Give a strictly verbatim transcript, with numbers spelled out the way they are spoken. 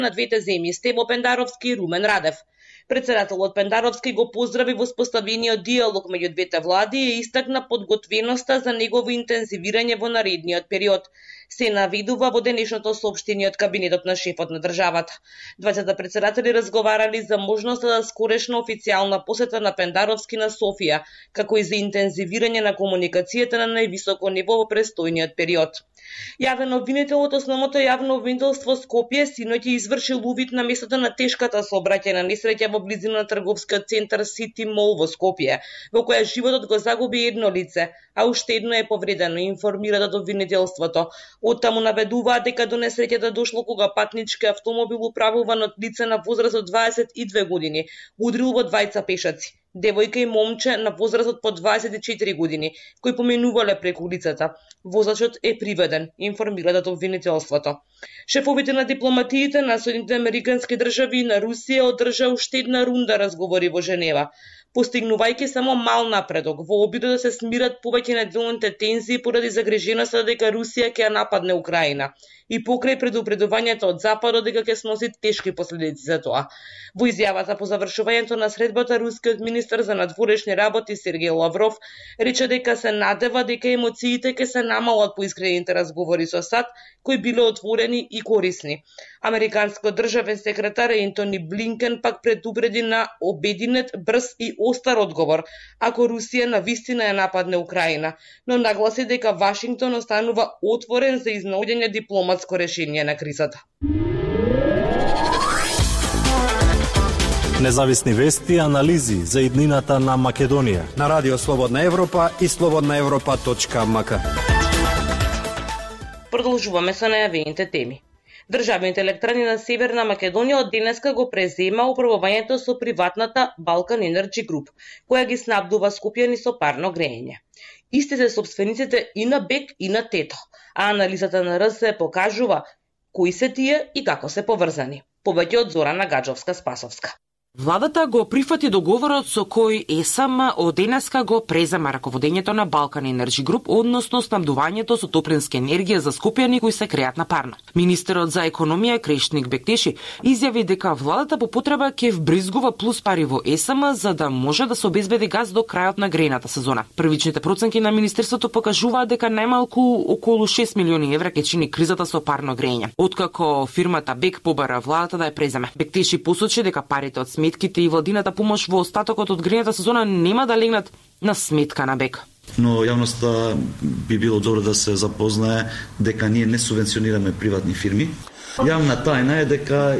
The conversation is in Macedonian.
на двете земји Стево Пендаровски и Румен Радев. Председателот Пендаровски го поздрави воспоставениот диалог меѓу двете влади и истакна подготвеноста за негово интензивирање во наредниот период. Се наведува во денешното соопштение од кабинетот на шефот на државата. Двајцата председатели разговарали за можноста за скорешна официјална посета на Пендаровски на Софија, како и за интензивирање на комуникацијата на највисоко ниво во престојниот период. Јавен обвинител од основното јавно обвинителство Скопје синоќ извршил увид на местото на тешката сообраќајна несреќа во близина на трговскиот центар Сити Мол во Скопје, во која животот го загуби едно лице, а уште едно е повредено, информираат од обвинителството. Оттаму наведуваат дека до несреќата дошло кога патнички автомобил управуван од лице на возраст од дваесет и две години удрил во двајца пешаци, девојка и момче на возраст по дваесет и четири години, кои поминувале преку улицата. Возачот е приведен, информираат од обвинителството. Шефовите на дипломатиите на Соединетите Американски држави и на Русија одржа уште една рунда разговори во Женева, постигнувајќи само мал напредок во обидот да се смират повеќе неделните тензии поради загриженоста дека Русија ќе ја нападне Украина и покрај предупредувањето од Западот дека ќе сноси тешки последици за тоа. Во изјавата по завршувањето на средбата, рускиот министер за надворешни работи Сергеј Лавров рече дека се надева дека емоциите ќе се намалат по искрените разговори со САД, кои биле отворени и корисни. Американскиот државен секретар Ентони Блинкен пак предупреди на обединет, брз и остар одговор ако Русија навистина ја нападне Украина, но нагласи дека Вашингтон останува отворен за изнаоѓање дипломатско решение на кризата. Независни вести и анализи за иднината на Македонија на Радио Слободна Европа и слободна европа точка ем ка. Продолжуваме со најавените теми. Државните електрани на Северна Македонија од денеска го презема управувањето со приватната Balkan Energy Group, која ги снабдува скопјани со парно грејење. Исти се собствениците и на БЕК и на ТЕТО, а анализата на РС покажува кои се тие и како се поврзани. Повеќе од Зорана Гаджовска-Спасовска. Владата го прифати договорот со кој ЕСАМ од денеска го презема раководењето на Balkan Energy Group, односно снабдувањето со топлинска енергија за скопјани кои се креат на парно. Министерот за економија Крешник Бектеши изјави дека владата по потреба ќе вбризгува плюс пари во ЕСАМ за да може да се обезбеди газ до крајот на грејната сезона. Првичните проценки на министерството покажуваат дека најмалку околу шест милиони евра ќе чини кризата со парно грејење. Откако фирмата БЕК побара владата да ја преземе. Бектеши посочи дека парите од сметките и владината помош во остатокот од грејната сезона нема да легнат на сметка на БЕК. Но јавноста би било добро да се запознае дека ние не субвенционираме приватни фирми. Јавна тајна е дека